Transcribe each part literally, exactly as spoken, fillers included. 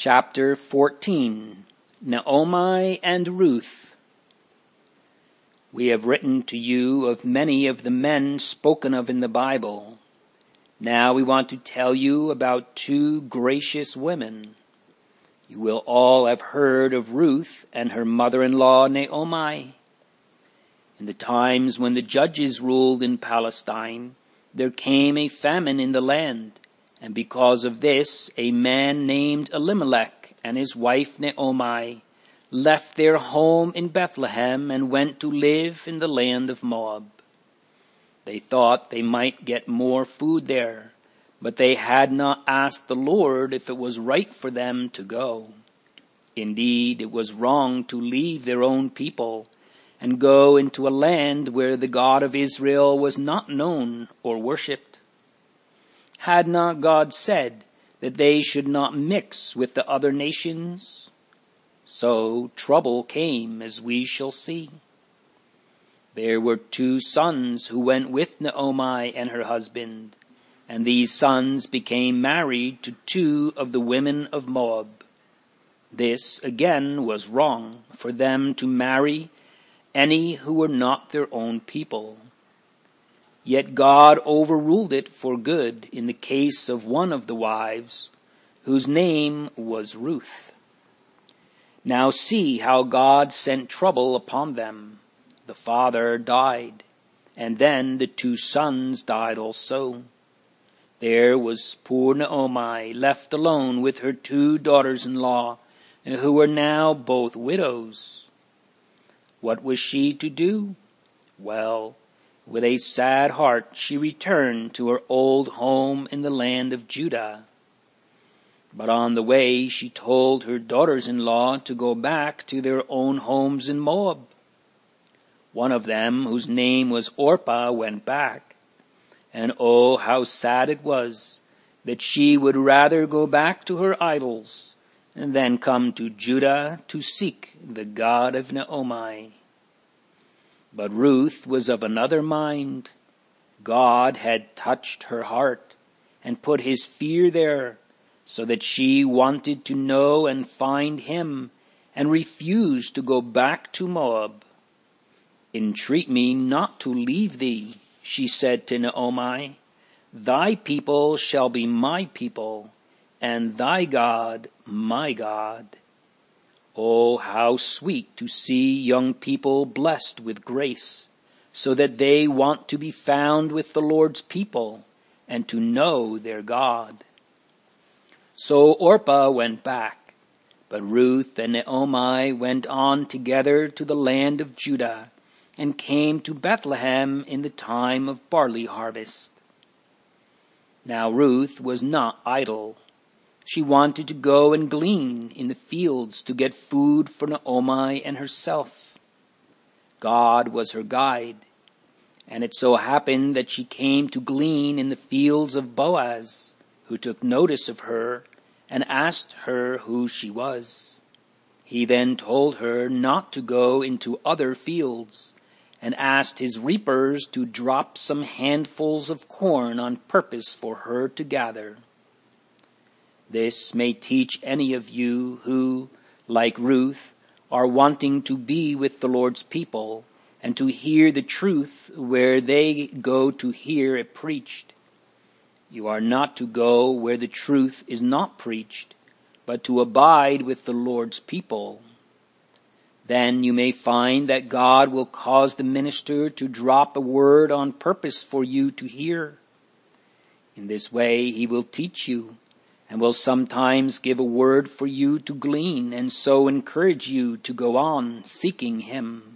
Chapter fourteen. Naomi and Ruth. We have written to you of many of the men spoken of in the Bible. Now we want to tell you about two gracious women. You will all have heard of Ruth and her mother-in-law Naomi. In the times when the judges ruled in Palestine, there came a famine in the land. And because of this, a man named Elimelech and his wife Naomi left their home in Bethlehem and went to live in the land of Moab. They thought they might get more food there, but they had not asked the Lord if it was right for them to go. Indeed, it was wrong to leave their own people and go into a land where the God of Israel was not known or worshipped. Had not God said that they should not mix with the other nations? So trouble came, as we shall see. There were two sons who went with Naomi and her husband, and these sons became married to two of the women of Moab. This again was wrong for them to marry any who were not their own people. Yet God overruled it for good in the case of one of the wives, whose name was Ruth. Now see how God sent trouble upon them. The father died, and then the two sons died also. There was poor Naomi left alone with her two daughters-in-law, who were now both widows. What was she to do? Well, with a sad heart she returned to her old home in the land of Judah. But on the way she told her daughters-in-law to go back to their own homes in Moab. One of them, whose name was Orpah, went back. And oh, how sad it was that she would rather go back to her idols than come to Judah to seek the God of Naomi. But Ruth was of another mind. God had touched her heart and put his fear there, so that she wanted to know and find him and refused to go back to Moab. Entreat me not to leave thee, she said to Naomi. Thy people shall be my people, and thy God my God. Oh, how sweet to see young people blessed with grace, so that they want to be found with the Lord's people and to know their God. So Orpah went back, but Ruth and Naomi went on together to the land of Judah and came to Bethlehem in the time of barley harvest. Now Ruth was not idle. She wanted to go and glean in the fields to get food for Naomi and herself. God was her guide, and it so happened that she came to glean in the fields of Boaz, who took notice of her and asked her who she was. He then told her not to go into other fields, and asked his reapers to drop some handfuls of corn on purpose for her to gather. This may teach any of you who, like Ruth, are wanting to be with the Lord's people and to hear the truth where they go to hear it preached. You are not to go where the truth is not preached, but to abide with the Lord's people. Then you may find that God will cause the minister to drop a word on purpose for you to hear. In this way he will teach you, and will sometimes give a word for you to glean, and so encourage you to go on seeking him.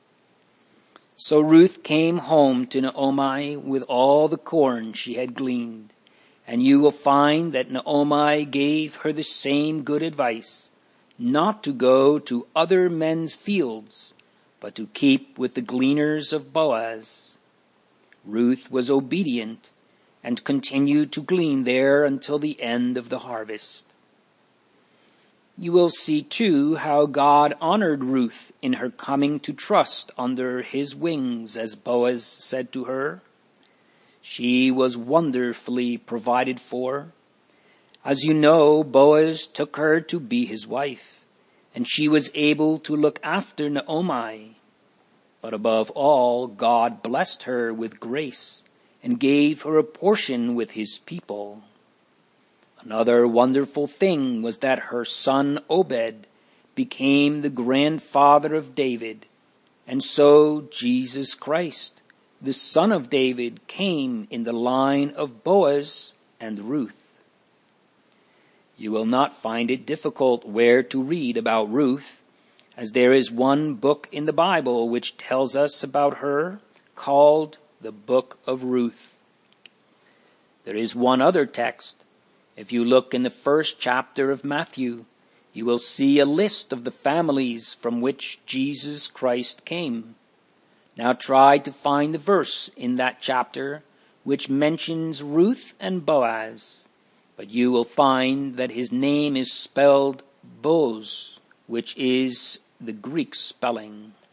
So Ruth came home to Naomi with all the corn she had gleaned, and you will find that Naomi gave her the same good advice, not to go to other men's fields, but to keep with the gleaners of Boaz. Ruth was obedient and continued to glean there until the end of the harvest. You will see too how God honored Ruth in her coming to trust under his wings, as Boaz said to her. She was wonderfully provided for. As you know, Boaz took her to be his wife, and she was able to look after Naomi. But above all, God blessed her with grace and gave her a portion with his people. Another wonderful thing was that her son Obed became the grandfather of David, and so Jesus Christ, the son of David, came in the line of Boaz and Ruth. You will not find it difficult where to read about Ruth, as there is one book in the Bible which tells us about her, called the Book of Ruth. There is one other text. If you look in the first chapter of Matthew, you will see a list of the families from which Jesus Christ came. Now try to find the verse in that chapter which mentions Ruth and Boaz. But you will find that his name is spelled Boaz, which is the Greek spelling.